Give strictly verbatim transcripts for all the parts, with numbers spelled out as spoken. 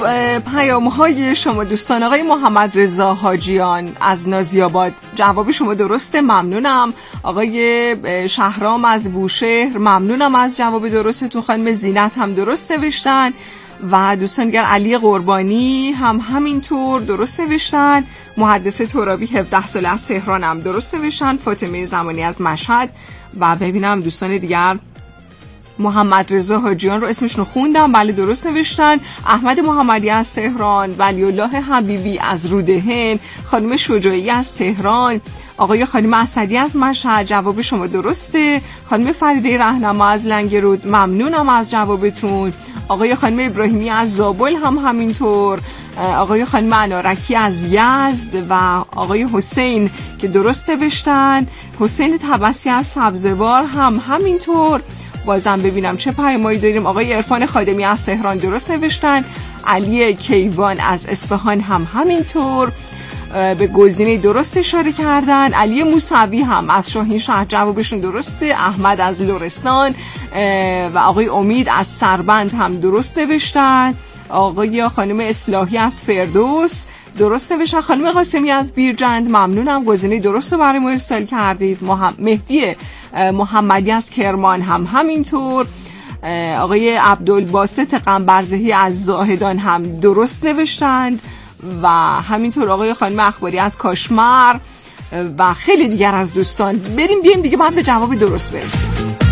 پیام‌های شما دوستان. آقای محمد رضا حاجیان از نازی‌آباد، جواب شما درسته، ممنونم. آقای شهرام از بوشهر، ممنونم از جواب درستتون. خانم زینت هم درست نوشتن و دوستان دیگر علی قربانی هم همینطور درست نوشتن. محدث ترابی هفده ساله از تهران هم درست نوشتن. فاطمه زمانی از مشهد و ببینم دوستان دیگر. محمد رضا حاجیان رو اسمشون رو خوندم، بله درست نوشتن. احمد محمدی از تهران، ولی الله حبیبی از رودهن، خانم شجاعی از تهران، آقای خانم اسدی از مشهد، جواب شما درسته. خانم فریده رهنما از لنگرود، ممنونم از جوابتون. آقای خانم ابراهیمی از زابل هم همینطور. آقای خانم انارکی از یزد و آقای حسین که درست نوشتن. حسین طبسی از سبزوار هم همینطور. بازم ببینم چه پیامایی داریم. آقای عرفان خادمی از تهران درست نوشتن. علی کیوان از اصفهان هم همینطور به گزینه درست اشاره کردن. علی موسوی هم از شاهین شهر، جوابشون درسته. احمد از لرستان و آقای امید از سربند هم درست نوشتن. آقای خانم اصلاحی از فردوس درست نوشتن. خانم قاسمی از بیرجند، ممنونم، گزینه درست رو برای ما ارسال کردید. مهدی محمدی از کرمان هم همینطور. آقای عبدالباسط قنبرزهی از زاهدان هم درست نوشتند و همینطور آقای خانم اخباری از کاشمر و خیلی دیگر از دوستان. بریم بیایم دیگه باید به جواب درست برسیم.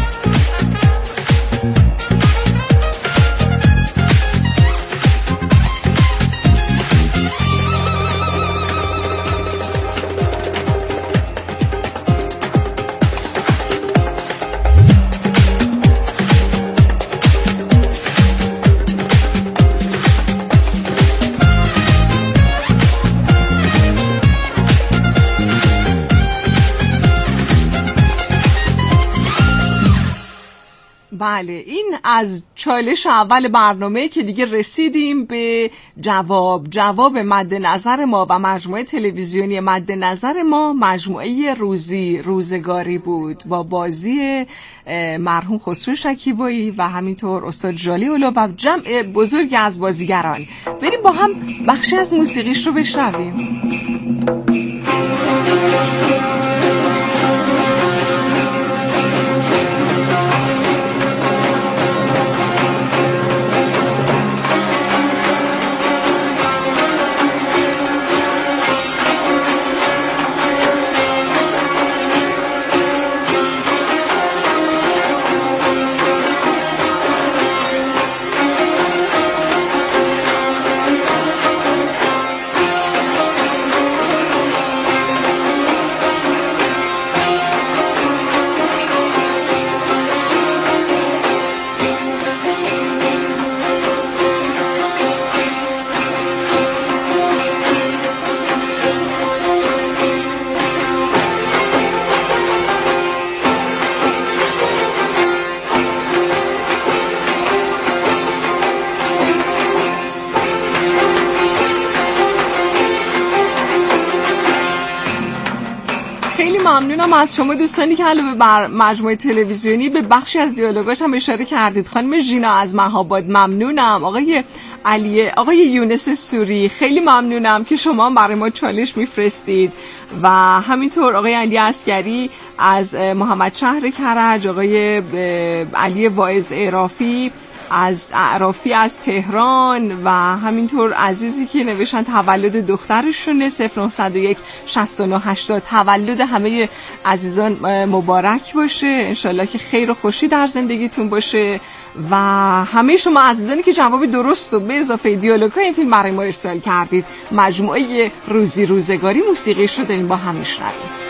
بله، این از چالش اول برنامه که دیگه رسیدیم به جواب. جواب مد نظر ما و مجموعه تلویزیونی مد نظر ما مجموعه روزی روزگاری بود با بازی مرحوم خسرو شکیبایی و همینطور استاد جالی اولو و جمع بزرگی از بازیگران. بریم با هم بخشی از موسیقیش رو بشنویم. ممنونم از شما دوستانی که علاوه بر مجموعه تلویزیونی به بخشی از دیالوگاش هم اشاره کردید. خانم ژینا از مهاباد ممنونم. آقای علی، آقای یونس سوری خیلی ممنونم که شما برای ما چالش میفرستید و همینطور آقای علی عسکری از محمد شهر کرج، آقای علی واعظ اعرافی از اعرافی از تهران و همینطور عزیزی که نوشتن تولد دخترشونه صفر نه صفر یک شصت و نه هشتاد. تولد همه عزیزان مبارک باشه، انشالله که خیر و خوشی در زندگیتون باشه و همه شما عزیزانی که جواب درست و به اضافه دیالوگ‌های این فیلم برای ما ارسال کردید. مجموعه روزی روزگاری موسیقیش رو داریم با هم میشنویم.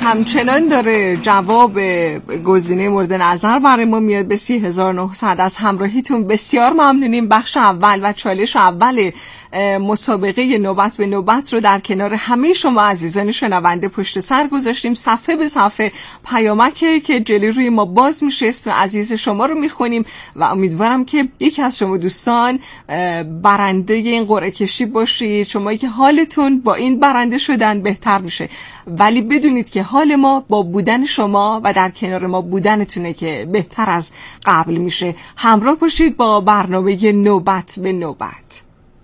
همچنان داره جواب گزینه مورد نظر برای ما میاد به سی هزار و نهصد. از همراهیتون بسیار ممنونیم. بخش اول و چالش اول مسابقه نوبت به نوبت رو در کنار همه شما عزیزان شنونده پشت سر گذاشتیم. صفحه به صفحه پیامکی که جلوی روی ما باز میشه اسم عزیز شما رو میخونیم و امیدوارم که یکی از شما دوستان برنده این قرعه کشی باشید. شما که حالتون با این برنده شدن بهتر میشه، ولی بدونید که حال ما با بودن شما و در کنار ما بودنتونه که بهتر از قبل میشه. همراه باشید با برنامه نوبت به نوبت.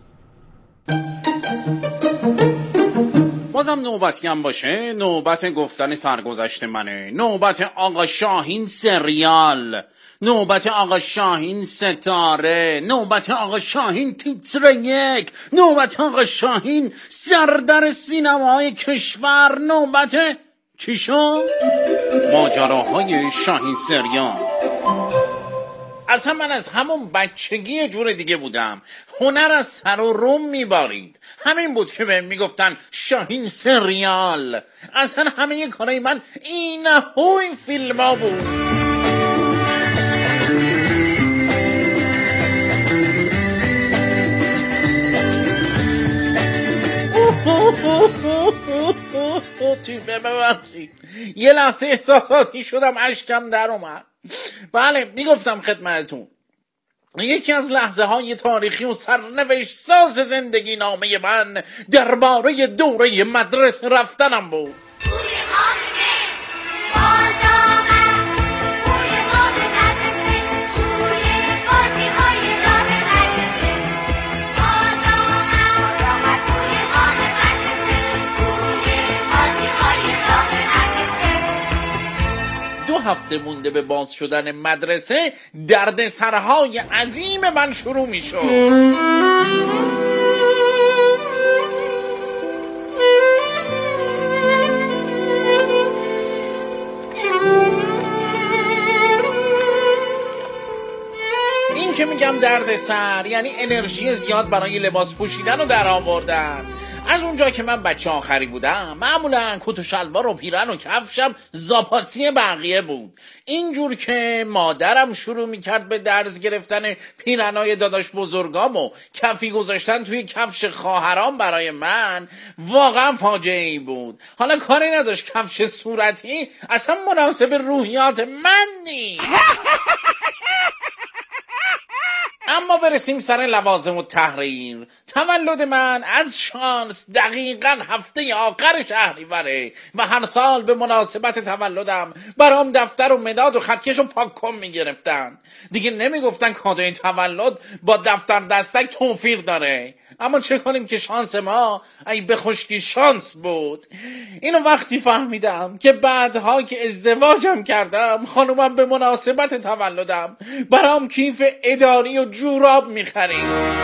بازم نوبتی هم باشه، نوبت گفتن سرگذشت منه، نوبت آقا شاهین سریال، نوبت آقا شاهین ستاره، نوبت آقا شاهین تیتر یک، نوبت آقا شاهین سردر سینمای کشور، نوبت چی شد؟ ماجراهای شاهین سریال. اصلا من از همون بچگی یه جور دیگه بودم، هنر از سر و روم میبارید، همین بود که بهم میگفتن شاهین سریال. اصلا همه یه کارای من این هوی فیلم ها بود. تیمه ببخشید، یه لحظه احساساتی شدم، اشکم در اومد. بله میگفتم خدمتتون یکی از لحظه های تاریخی و سرنوشت ساز زندگی نامه من درباره دوره مدرسه رفتنم بود. هفته مونده به باز شدن مدرسه درد سرهای عظیم من شروع می شد. این که میگم درد سر یعنی انرژی زیاد برای لباس پوشیدن و در آوردن. از اونجا که من بچه آخری بودم معمولا کت و شلوار و پیرن و کفشم زاپاسی بقیه بود. اینجور که مادرم شروع میکرد به درز گرفتن پیرنای داداش بزرگام و کفی گذاشتن توی کفش خواهرام برای من واقعا فاجعه ای بود. حالا کاری نداشت کفش صورتی اصلا مناسب روحیات من نیست. اما برسیم سر لوازم و تحریر. تولد من از شانس دقیقاً هفته آخر شهریوره و هر سال به مناسبت تولدم برام دفتر و مداد و خطکش و پاک‌کن میگرفتن. دیگه نمیگفتن کادوی تولد با دفتر دستک توفیر داره. اما چه کنیم که شانس ما ای به خشکی شانس بود. اینو وقتی فهمیدم که بعدها که ازدواجم کردم خانومم به مناسبت تولدم برام کیف اداری و جوراب میخریم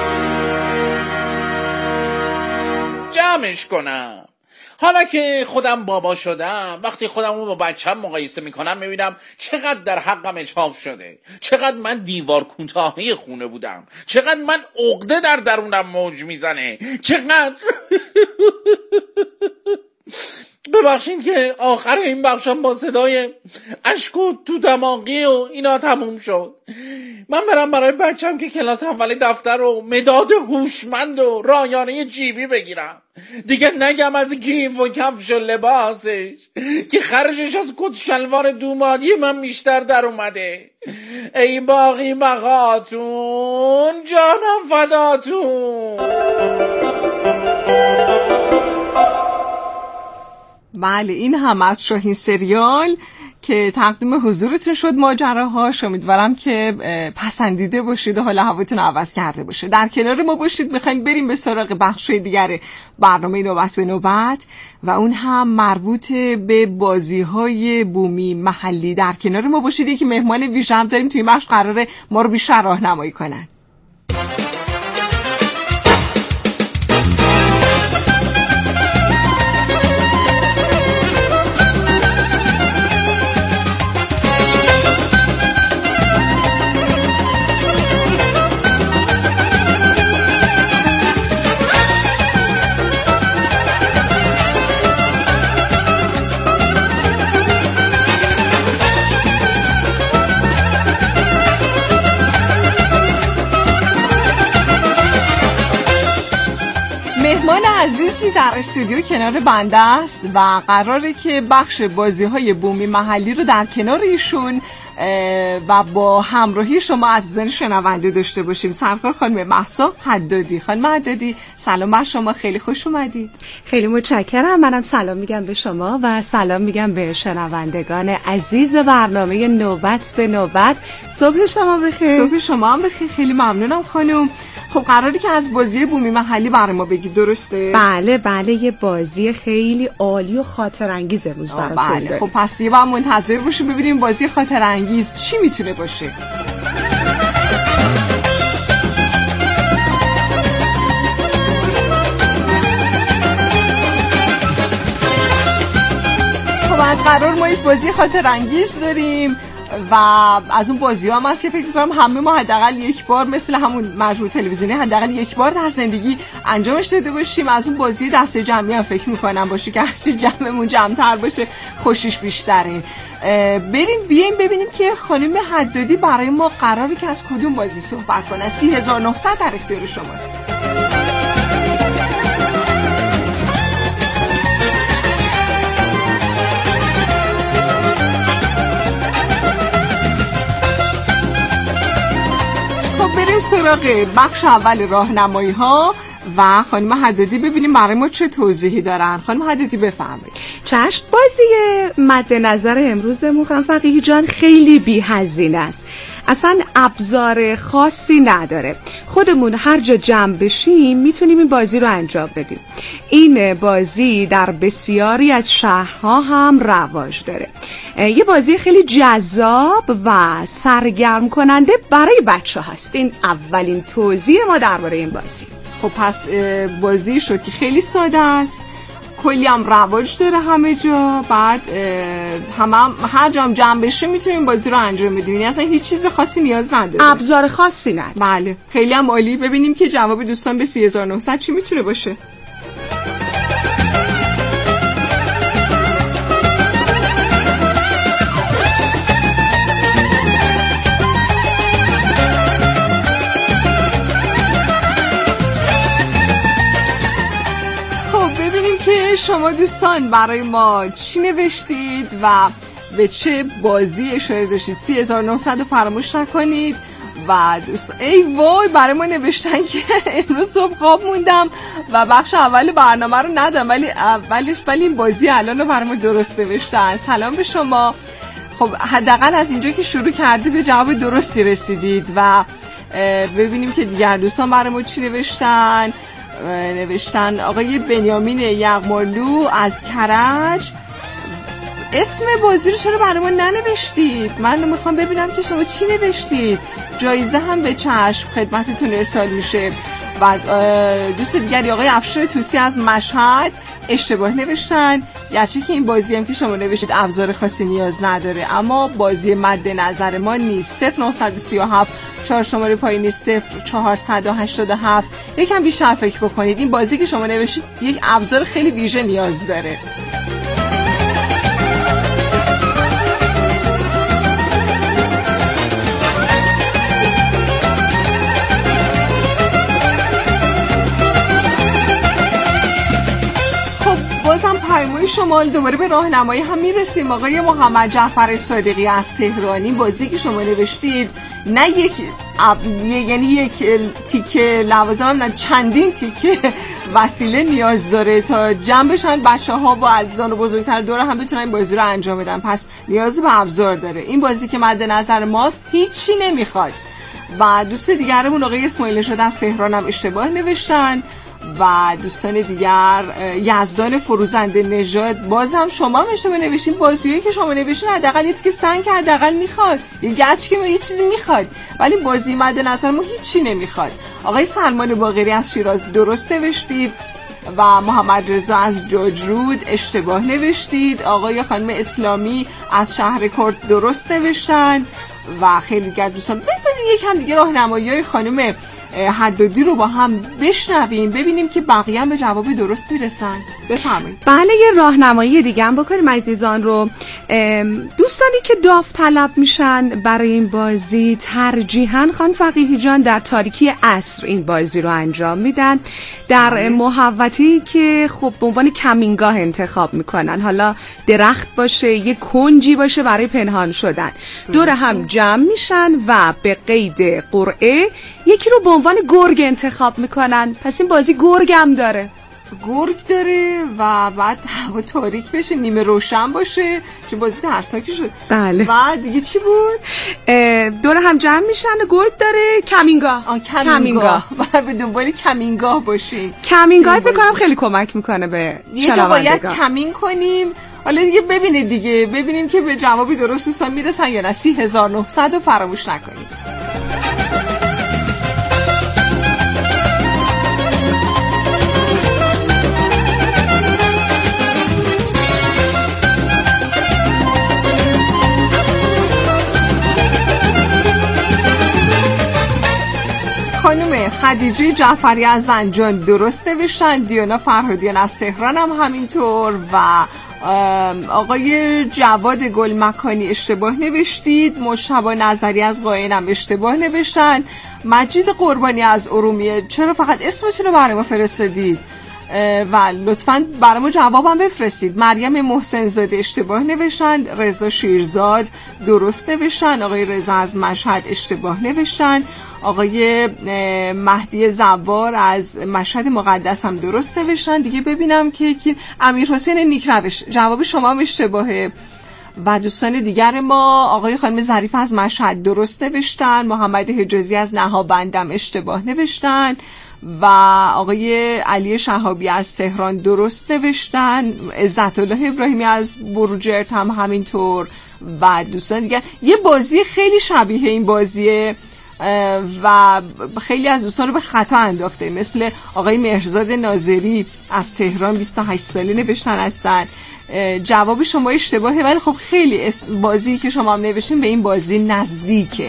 جمعش کنم. حالا که خودم بابا شدم وقتی خودم رو با بچم مقایسه میکنم میبینم چقدر در حقم اجحاف شده، چقدر من دیوار کوتاهی خونه بودم، چقدر من عقده در درونم موج میزنه، چقدر ببخشید که آخر این بخشم با صدای اشک و تو دماغی و اینا تموم شد. من برم برای بچم که کلاس اولی دفتر و مداد هوشمند و رایانه جیبی بگیرم. دیگه نگم از کیف و کفش و لباسش که خرجش از کت شلوار دومادی من بیشتر در اومده. ای باقی بقاتون جانم فداتون. بله این هم از شاهین سریال که تقدیم حضورتون شد ماجراهاش. امیدوارم که پسندیده باشید و حالا هواتون عوض کرده باشه. در کنار ما باشید. میخوایم بریم به سراغ بخشای دیگر برنامه نوبت به نوبت و اون هم مربوط به بازی‌های بومی محلی. در کنار ما باشید. یکی مهمان ویژه هم داریم توی بخش قراره ما رو بیشتر راهنمایی کنن. بازی در استودیو کنار بنده است و قراره که بخش بازی‌های بومی محلی رو در کنار ایشون و با همراهی شما عزیزان شنونده داشته باشیم. سرکار خانم مهسا حدادی. خانم حدادی سلام بر شما، خیلی خوش اومدید. خیلی متشکرم. منم سلام میگم به شما و سلام میگم به شنوندگان عزیز برنامه نوبت به نوبت. صبح شما بخیر. صبح شما هم بخیر. خیلی ممنونم خانم. خب قراره که از بازی بومی محلی برای ما بگید، درسته؟ بله بله، یه بازی خیلی عالی و خاطر انگیز امروز براتون بله. داریم. خب پس یه بار منتظر باشیم ببینیم بازی خاطر انگیز چی میتونه باشه. خب از قرار ما یک بازی خاطر انگیز داریم و از اون بازی هم هست که فکر میکنم همه ما حداقل یک بار مثل همون مجموعه تلویزیونی حداقل یک بار در زندگی انجامش داده باشیم. از اون بازی دسته جمعی هم فکر میکنم باشه که هرچی جمعمون جمع‌تر باشه خوشیش بیشتره. بریم بیایم ببینیم که خانم حدادی برای ما قراره که از کدوم بازی صحبت کنه. سی هزار و نهصد در اختیار شماست. بریم سراغ بخش اول راهنمایی ها و خانم حدادی ببینیم برای ما چه توضیحی دارن. خانم حدادی بفرمایید. چشم. بازی مد نظر امروزمون خانم فقیهی جان خیلی بی هزینه است، اصلا ابزار خاصی نداره. خودمون هر جا جمع بشیم میتونیم این بازی رو انجام بدیم. این بازی در بسیاری از شهرها هم رواج داره. یه بازی خیلی جذاب و سرگرم کننده برای بچه هست. این اولین توضیح ما درباره این بازی. خب پس بازی شد که خیلی ساده است، کلی هم رواج داره همه جا، بعد هم, هم هر جا هم جمع بشه میتونیم بازی رو انجام بدیم. یعنی اصلا هیچ چیز خاصی نیاز نداره، ابزار خاصی نداره. بله خیلی هم عالی. ببینیم که جواب دوستان به سی هزار و نهصد چی میتونه باشه. که شما دوستان برای ما چی نوشتید و به چه بازی اشاره داشتید. سی هزار و نهصد رو فراموش نکنید. و دوستان ای وای برای ما نوشتن که امروز صبح خواب موندم و بخش اول برنامه رو ندم ولی اولش ولی این بازی الان رو برای ما درست نوشتن. سلام به شما. خب حداقل از اینجا که شروع کردی به جواب درستی رسیدید و ببینیم که دیگر دوستان برای ما چی نوشتن. نوشتن آقای بنیامین یغمالو از کرج. اسم بازی رو چرا برای ما ننوشتید؟ من میخوام ببینم که شما چی نوشتید. جایزه هم به چشم خدمتتون ارسال میشه. بعد دوست دیگری آقای افشار توسی از مشهد اشتباه نوشتن، گرچه که این بازی هم که شما نوشتید ابزار خاصی نیاز نداره اما بازی مد نظر ما نیست. صفر نه سه هفت چهار شماره پایینی صفر چهارصد و هشتاد و هفت. یکم بیشتر فکر بکنید. این بازی که شما نوشتید یک ابزار خیلی ویژه نیاز داره. بازم پیمای شمال دوباره به راهنمایی هم میرسیم. آقای محمد جعفر صادقی از تهرانی بازی که شما نوشتید نه یک اب... یعنی یک تیکه لوازم هم نه چندین تیکه وسیله نیاز داره تا جمع بشن بچه ها و عزیزان و بزرگتر دور هم بتونن این بازی رو انجام بدن. پس نیاز به ابزار داره. این بازی که مد نظر ماست هیچی نمیخواد. و دوست دیگرمون آقای اسماعیل نژاد از تهران هم اشتباه نوشتن و دوستان دیگر یزدان فروزنده نژاد بازم شما هم اشتباه نوشتین. بازیایی که شما نوشتین حداقل یه که سنگ حداقل میخواد، یه گچ که یه چیزی میخواد، ولی بازی مد نظر ما هیچی نمیخواد. آقای سلمان باقری از شیراز درست نوشتید و محمد رضا از جاجرود اشتباه نوشتید. آقای خانم اسلامی از شهر کرد درست نوشتن و خیلی دیگر دوستان. بذارید یکم دیگه راهنمایی‌های خانم حدادی رو با هم بشنویم، ببینیم که بقیه هم به جواب درست میرسن. بفرمایید. بله، یه راهنمایی دیگه هم بکنیم عزیزان رو. دوستانی که داوطلب میشن برای این بازی ترجیحاً خان فقیهی جان در تاریکی عصر این بازی رو انجام میدن، در محوطه‌ای که خب به عنوان کمینگاه انتخاب میکنن، حالا درخت باشه، یه کنجی باشه برای پنهان شدن. دور هم جمع میشن و به قید قرعه یکی رو به عنوان گرگ انتخاب میکنن. پس این بازی گرگ هم داره. گرگ داره و بعد هوا تاریک بشه، نیمه روشن باشه، چه بازی ترسناکی شد. بله. و دیگه چی بود؟ دور هم جمع میشن. گرگ داره. کمینگاه. آه کمینگاه. باید به دنبال کمینگاه باشیم. کمینگاه بکنم خیلی کمک میکنه به یه جا باید کمین کنیم. حالا دیگه ببینید دیگه ببینیم که به جوابی درست دوستان میرسن یا نه. سی هزار و نهصد رو فراموش نکنید. خانم خدیجه جعفری از زنجان درست نوشتن، دیانا فرهادیان از تهران هم همینطور و آقای جواد گل مکانی اشتباه نوشتید، مجتبی نظری از قاین هم اشتباه نوشتن، مجید قربانی از ارومیه چرا فقط اسمتون رو برای ما فرستادید و لطفاً برای ما جوابم بفرستید. مریم محسن زاده اشتباه نوشتن، رضا شیرزاد درست نوشتن، آقای رضا از مشهد اشتباه نوشتن، آقای مهدی زوار از مشهد مقدس هم درست نوشتن. دیگه ببینم که امیر حسین نیکروش جواب شما هم اشتباهه و دوستان دیگر ما. آقای خانم ظریف از مشهد درست نوشتن، محمد حجازی از نهابندم اشتباه نوشتن و آقای علی شهابی از تهران درست نوشتن، عزت الله ابراهیمی از بروجرد هم همینطور و دوستان دیگر. یه بازی خیلی شبیه این بازیه و خیلی از دوستان رو به خطا انداخته، مثل آقای مهرزاد ناظری از تهران بیست و هشت ساله نوشتن هستن. جواب شما اشتباهه ولی خب خیلی اسم بازی که شما هم نوشتین به این بازی نزدیکه.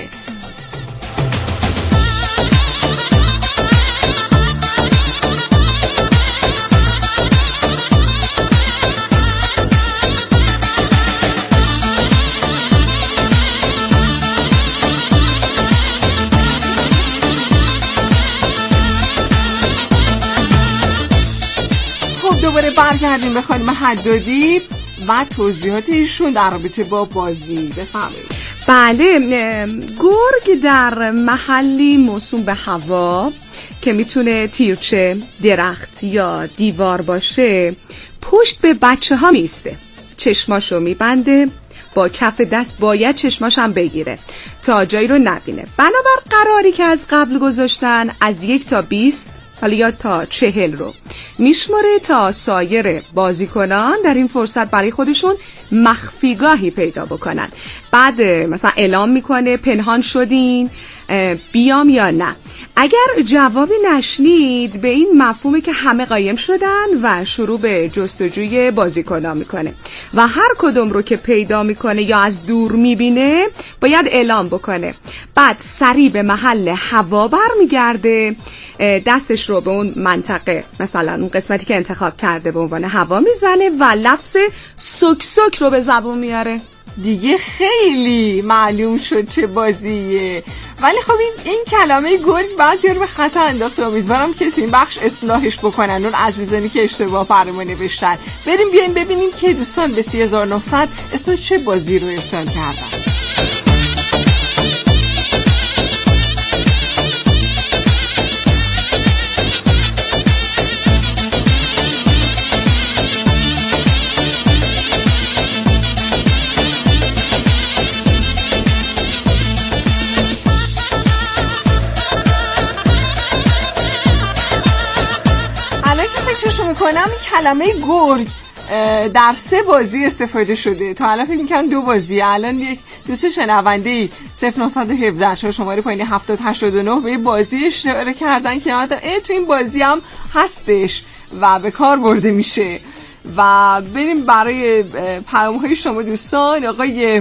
دوباره برگردیم به خانم حدادی و توضیحات ایشون در رابطه با بازی. بفهمید. بله، گرگ در محلی موسوم به هوا که میتونه تیرچه، درخت یا دیوار باشه، پشت به بچه ها میسته، چشماشو میبنده، با کف دست باید چشماش هم بگیره تا جایی رو نبینه. بنابر قراری که از قبل گذاشتن از یک تا بیست حالا یا تا چهل رو میشماره تا سایر بازیکنان در این فرصت برای خودشون مخفیگاهی پیدا بکنن. بعد مثلا اعلام میکنه پنهان شدین بیام یا نه. اگر جوابی نشنید به این مفهومه که همه قایم شدن و شروع به جستجوی بازیکنان میکنه و هر کدوم رو که پیدا میکنه یا از دور میبینه باید اعلام بکنه. بعد سریع به محل هوا برمیگرده، دستش رو به اون منطقه مثلا اون قسمتی که انتخاب کرده به عنوان هوا میزنه و لفظ سک سک رو به زبون میاره. دیگه خیلی معلوم شد چه بازیه. ولی خب این این کلمه گرگ بعضی رو به خطا انداخته. امیدوارم که تو این بخش اصلاحش بکنن اون عزیزانی که اشتباه برامون نوشتن. بریم بیایم ببینیم که دوستان به سی هزار و نهصد اسم چه بازی رو ارسال کردن. فکرشو میکنم این کلمه گرگ در سه بازی استفاده شده. تا الان فکر میکنم دو بازی. الان یک دوست شنونده‌ای صفر نه یک هفت چهار شماره پایین هفتاد هشتاد و نه به بازی اشاره کردن که من ای تو این بازی هم هستش و به کار برده میشه. و بریم برای پیام‌های شما دوستان. آقای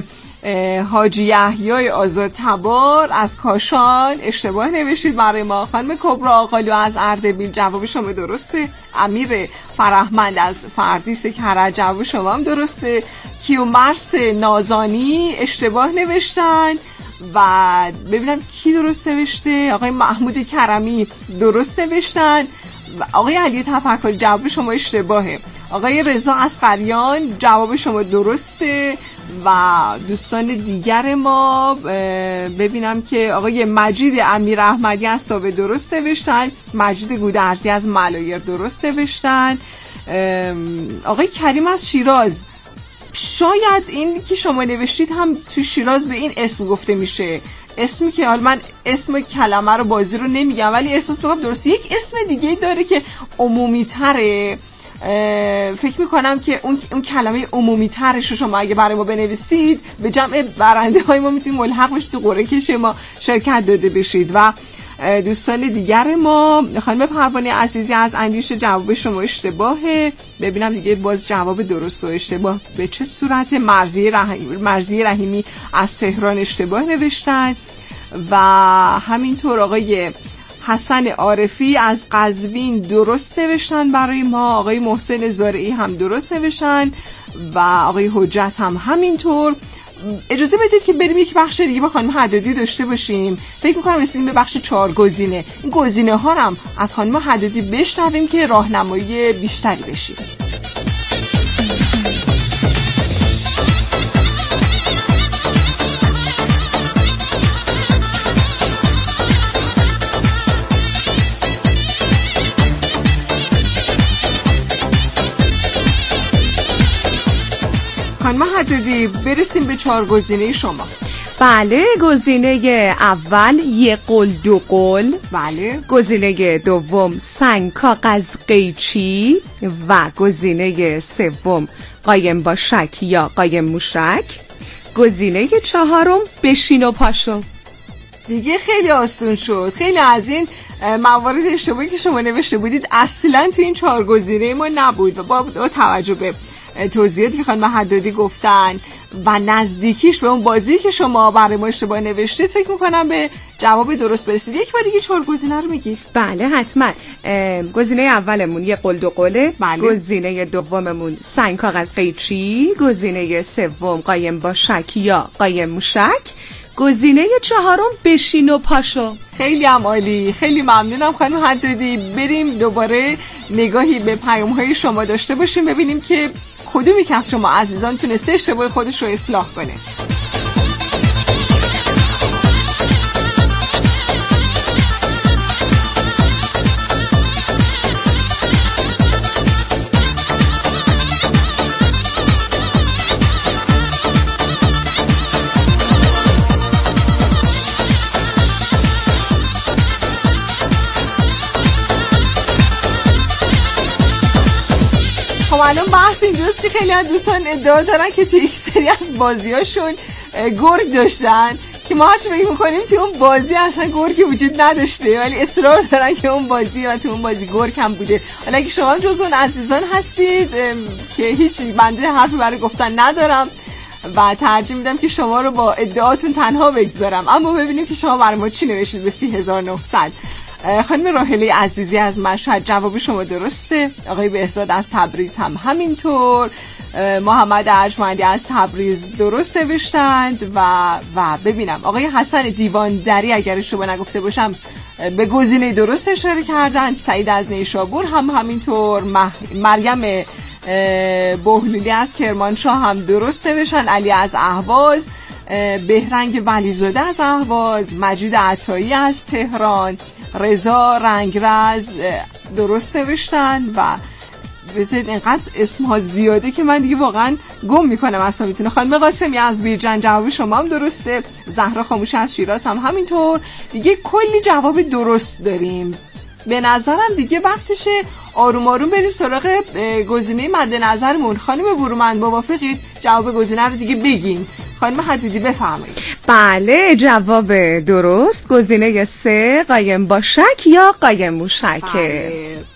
حاجی یحیی آزاد تبار از کاشان اشتباه نوشتید برای ما. خانم کبرا آقالو از اردبیل جواب شما درسته. امیر فرهمند از فردیس کرج جواب شما هم درسته. کیومرث نازانی اشتباه نوشتن و ببینم کی درست نوشته. آقای محمود کرمی درست نوشتن. آقای علی تفکری جواب شما اشتباهه. آقای رضا اسقریان جواب شما درسته و دوستان دیگر ما ببینم که آقای مجید امیر احمدی از ساوه درست نوشتن. مجید گودرزی از ملایر درست نوشتن. آقای کریم از شیراز، شاید این که شما نوشتید هم تو شیراز به این اسم گفته میشه، اسمی که حالا من اسم کلمه رو بازی رو نمیگم ولی احساس میکنم درسته. یک اسم دیگه داره که عمومی تره، فکر میکنم که اون اون کلمه عمومی ترش رو شما اگه برای ما بنویسید به جمع برنده های ما میتونید ملحق بشید تو قرعه کش ما شرکت داده بشید. و دوستان دیگر ما، خانم پروانه عزیزی از اندیشه جواب شما اشتباهه. ببینم دیگه باز جواب درست و اشتباه به چه صورت. مرضیه رحیمی, مرضیه رحیمی از تهران اشتباه نوشتن و همینطور آقای حسن عارفی از قزوین درست نوشتن برای ما. آقای محسن زارعی هم درست نوشتن و آقای حجت هم همینطور. اجازه بدید که بریم یک بخش دیگه با خانم حدادی داشته باشیم. فکر می‌کنم رسیدیم به بخش چهار گزینه. این گزینه ها هم از خانم حدادی بشنویم که راهنمایی بیشتری بشیم. خانم حدادی برسیم به چهار گزینه شما. بله، گزینه اول یه قل دو قل. بله. گزینه دوم سنگ کاغذ قیچی و گزینه سوم قایم با شک یا قایم موشک. گزینه چهارم بشین و پاشو. دیگه خیلی آسون شد. خیلی از این موارد اشتباهی که شما نوشته بودید اصلا تو این چهار گزینه ما نبود و با توجه به توضیحاتی که خانم حدادی گفتن و نزدیکیش به اون بازی که شما برای ما اشتباه نوشتید فکر میکنم به جواب درست برسید. یک بار دیگه چهار گزینه رو میگید؟ بله حتما. گزینه اولمون یه قل دو قله. بله. گزینه دوممون سنگ کاغذ قیچی. گزینه سوم قایم با شک یا قایم موشک. گزینه چهارم بشین و پاشو. خیلی هم عالی، خیلی ممنونم خانم حدادی. بریم دوباره نگاهی به پیام‌های شما داشته باشیم ببینیم که کدومی که از شما عزیزان تونسته اشتباه خودش رو اصلاح کنه. خب الان بحث اینجاست که خیلی از دوستان ادعا دارن که توی یک سری از بازیاشون گرگ داشتن که ما هرچی فکر میکنیم توی اون بازی اصلا گرگی وجود نداشته ولی اصرار دارن که اون بازی و توی اون بازی گرگ هم بوده. حالا اگه شما هم جز اون عزیزان هستید که هیچ بنده حرفی برای گفتن ندارم و ترجیح میدم که شما رو با ادعاتون تنها بگذارم، اما ببینیم که شما برای ما چی نوشید به سی هزار و نهصد. خانم راحله عزیزی از مشهد جواب شما درسته. آقای بهزاد از تبریز هم همینطور. محمد ارجمندی از تبریز درست نوشتند و و ببینم آقای حسن دیواندری اگر شما نگفته باشم به گزینه درست اشاره کردند. سعید از نیشابور هم همینطور. مح... مریم بهلولی از کرمانشاه هم درست نوشتن. علی از اهواز. بهرنگ ولیزاده از اهواز. مجید عطایی از تهران. رضا رنگرز درست نوشتن و بذارید اینقدر اسم ها زیاده که من دیگه واقعا گم میکنم اصلا میتونه. خانم قاسمی از بیرجن جواب شما هم درسته. زهرا خاموش از شیراز هم همینطور. دیگه کلی جواب درست داریم. به نظرم دیگه وقتشه آروم آروم بریم سراغ گزینه مد نظرمون. خانم برومند موافقید جواب گزینه رو دیگه بگیم؟ خانم حدادی بفرمایید. بله، جواب درست گزینه سه قایم با شک یا قایم موشکه. بله.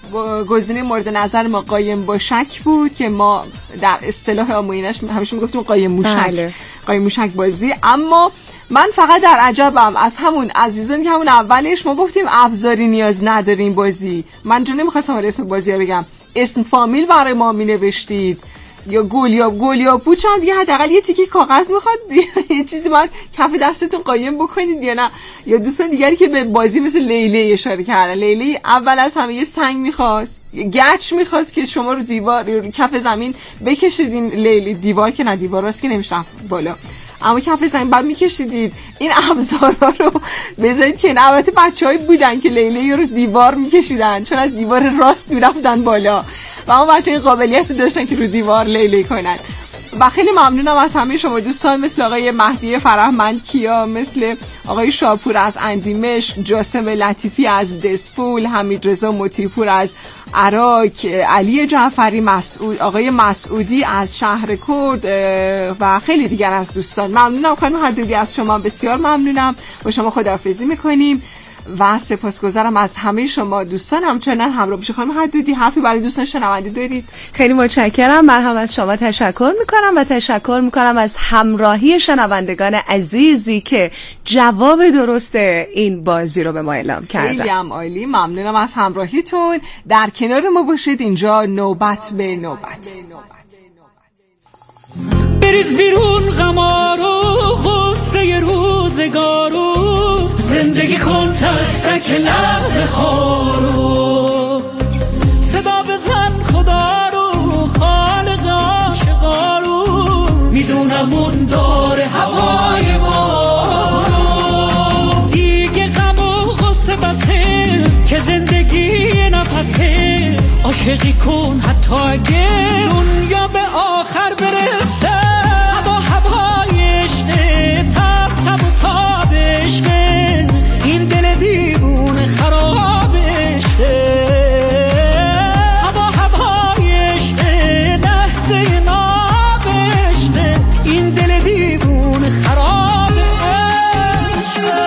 گزینه مورد نظر ما قایم با شک بود که ما در اصطلاح آموزشی همیشه میگفتیم قایم موشک. بله. قایم موشک بازی. اما من فقط در عجبم از همون عزیزان که همون اولش ما گفتیم ابزاری نیاز نداریم بازی. من جون نمیخواستم اسم بازی رو بگم، اسم فامیل برای ما می نوشتید یا گلیاب گلیاب پوچ هم دیگه حداقل یه تیکه کاغذ میخواد یه چیزی باید کف دستتون قایم بکنید یا نه. یا دوستان دیگری که به بازی مثل لیلی اشاره کردن، لیلی اول از همه یه سنگ میخواست، یه گچ میخواست که شما رو دیوار رو کف زمین بکشیدین. لیلی دیوار که نه، دیوار راست که نمیشه بالا، اما کف زمین بعد میکشیدید. این ابزارا رو بذارید که البته بچه‌ای بودن که لیلی رو دیوار میکشیدن چون از دیوار راست میرفتن بالا و اما بچه‌ها این قابلیت داشتن که رو دیوار لیلی کنن. و خیلی ممنونم از همه شما دوستان، مثل آقای مهدی فرهمند کیا، مثل آقای شاپور از اندیمش، جاسم لطیفی از دسپول، حمید رضا مطیع‌پور از عراق، علی جعفری، مسعود، آقای مسعودی از شهر کرد و خیلی دیگر از دوستان. ممنونم خانم حدودی، از شما بسیار ممنونم. با شما خداحافظی میکنیم و سپاسگزارم از همه شما دوستان همچنان همراه باشید. خانم حدودی حرفی برای دوستان شنونده دارید؟ خیلی متشکرم. من هم از شما تشکر میکنم و تشکر میکنم از همراهی شنوندگان عزیزی که جواب درست این بازی رو به ما اعلام کردن. خیلی هم عالی، ممنونم از همراهیتون. در کنار ما باشید، اینجا نوبت به نوبت. بریز بیرون غمارو غصه روزگارو، زندگی کن تک تک لحظه ها رو، صدا بزن خدا رو خالق عاشقا رو، میدونم اون داره هوای ما رو. دیگه غم و غصه بسه که زندگی نفسه، عاشقی کن حتی اگه دنیا به آخر برسه. هوا هوای عشقه، تب تب و تاب عشقه، این دل دیوونه خراب عشقه. هوا هوای عشقه، لحظه ناب عشقه، این دل دیوونه خراب عشقه.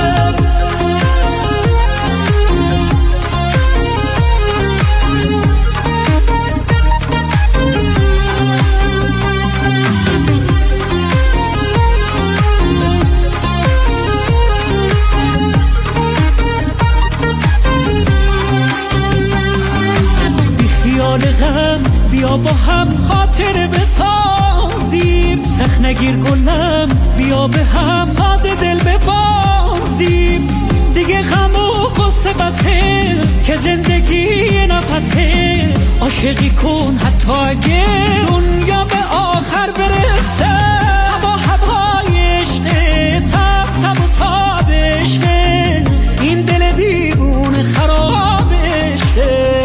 غم بیا با هم خاطر بسازیم، سخت نگیر گلم بیا به هم ساده دل ببازیم. دیگه غم و غصه بسه که زندگی نفسه، عاشقی کن حتی اگه دنیا به آخر برسه. هوا هوای عشقه، تب تب و تاب عشقه، این دل دیوونه خراب عشقه.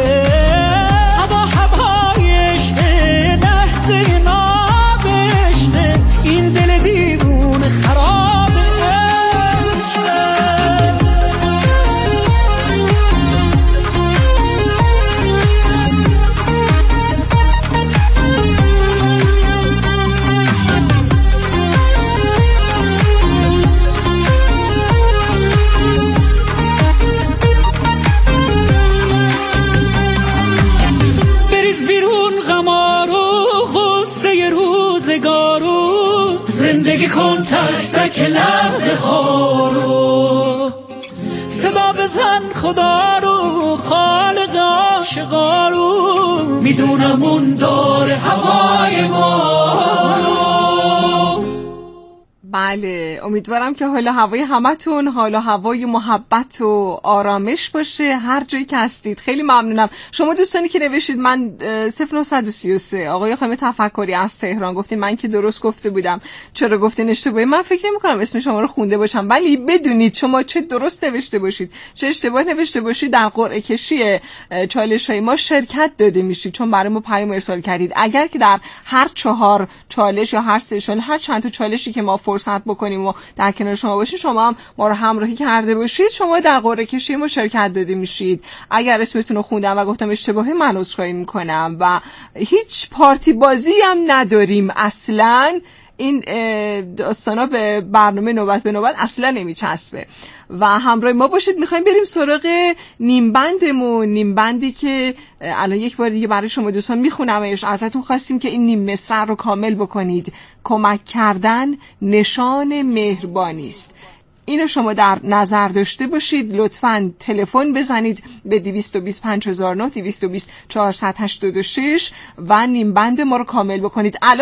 این دل دیوونه خراب بریز بیرون غمارو غصه روزگارو، زندگی کن تک تک لحظه ها رو، صدا بزن خدا رو خالق عاشقا رو، میدونم اون داره هوای ما رو. بله، امیدوارم که حالا هوای همتون حالا هوای محبت و آرامش باشه هر جایی که هستید. خیلی ممنونم شما دوستانی که نوشید. من صفر نه سه سه آقای خانم تفکری از تهران گفتین من که درست گفته بودم، چرا گفتین اشتباهی؟ من فکر نمی کنم اسم شما رو خونده باشم، ولی بدونید شما چه درست نوشته باشید چه اشتباه نوشته باشید، در قرعه کشی چالش های ما شرکت داده میشید، چون برای ما پیام ارسال کردید. اگر که در هر چهار چالش یا هر سه چالش، هر چند تا چالشی که ما فرصت بکنیم و در کنار شما باشید، شما هم ما رو همراهی کرده باشید، شما در قرعه کشی ما شرکت داده میشید. اگر اسمتون رو خوندم و گفتم اشتباهی، من عذرخواهی میکنم. و هیچ پارتی بازی هم نداریم اصلاً، این داستانا به برنامه نوبت به نوبت اصلا نمیچسبه و همراه ما باشید. میخوایم بریم سراغ نیمبندمون، نیمبندی که الان یک بار دیگه برای شما دوستان میخونمش. ازتون خواستیم که این نیم مصرع رو کامل بکنید. کمک کردن نشان مهربانی است. اینو شما در نظر داشته باشید. لطفاً تلفن بزنید به دویست و بیست پنج هزار و نه، دویست و بیست چهارصد و هشتاد و شش و نیمبند ما رو کامل بکنید. الان